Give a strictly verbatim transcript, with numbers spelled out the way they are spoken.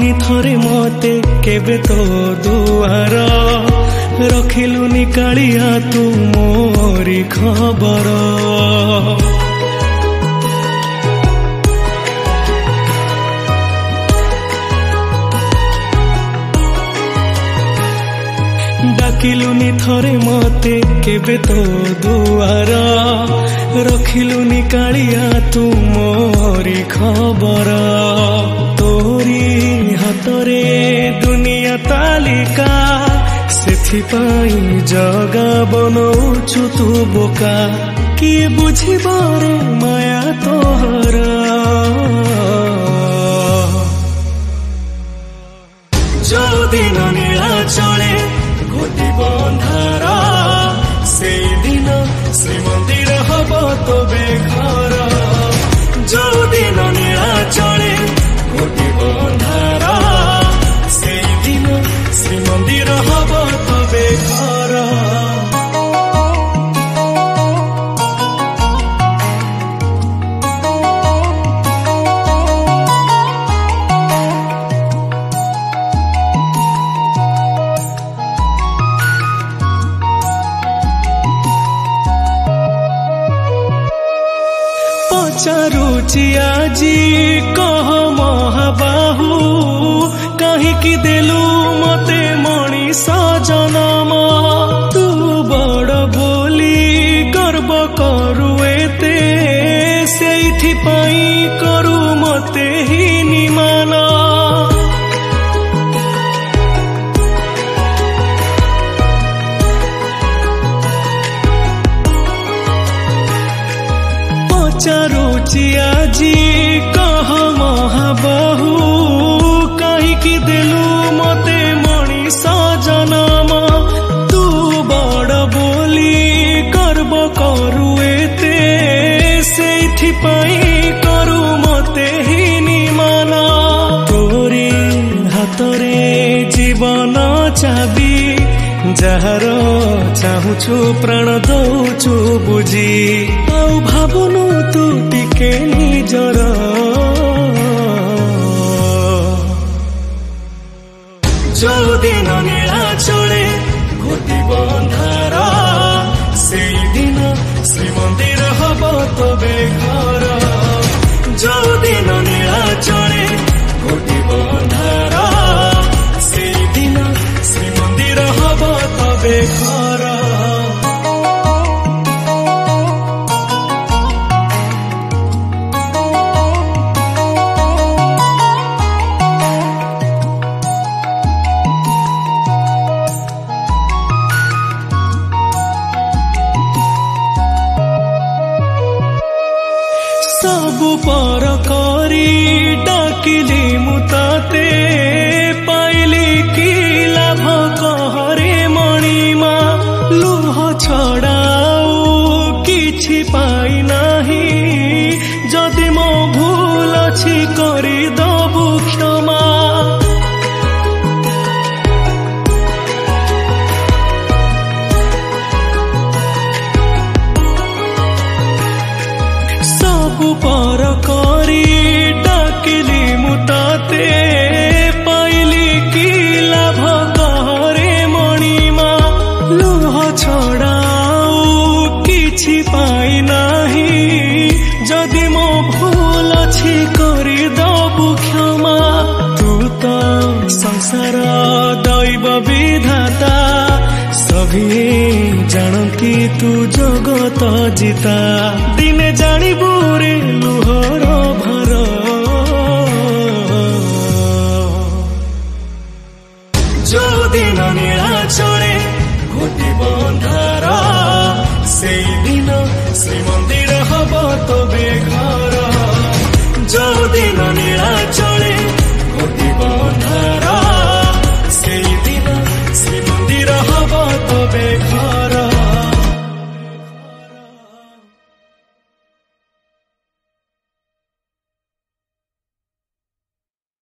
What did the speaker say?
डाकिलुनि थरे मते केबे तो दुआर रखिलुनि कालिया तू मोरी खबर डाकिलुनि थरे मते केबे तो दुआर रखिलुनि कालिया तू मोरी खबर तोरी हातरे दुनिया तालिका सेथिपाई जगा बनौछु तू बोका किए बुझिबो रे माया तोहर जो दिन नीला चले घोटी बंधार से दिन श्रीमंदिर हब तो बेघर जो दिन नीला चले घोटी बंधार से दिन श्रीमंदिर हब तो बेघर पचारुची आजी कह महाबाहु कहीं देलु मते मणिष जनम तू बड़ बोली गर्व करू एते सेइथिपाई करू मते ही निमान पचारुची आजी कह महाबाहु कहीं देलु मते मणिष जनम तू बड़ बोली गर्व करू एते सेइथिपाई करू मते ही निमान तोरी हातरे जीवन चाबी जार चाहूछु प्राण दौछु बुझी आउ भावुनु तू टिके निजर जो दिन नीला चले घोटी बंधार से दिन श्रीमंदिर हब तो बेघर जो दिन नीला चले घोटी बंधार से दिन श्रीमंदिर हब तो बेघर सबु पर करी डाकिली मुताते पाइली की लाभ कहरे मणिमा लुह छड़ाऊ किछि पाई नाही जदि मो भूल अछि करी दबु क्षमा पर करी डाकिली मुताते पाइली की लाभ कहरे मणिमा लुह छड़ाऊ किछि पाई नाही जदि मो भूल अछि करी दबु क्षमा तू तो संसार दैव विधाता सभी जानती तू जगत जिता दिने जानिबू रे लुहर भर जो दिन नीला चले घोटी बंधार से दिन श्रीमंदिर हब तो बेघर।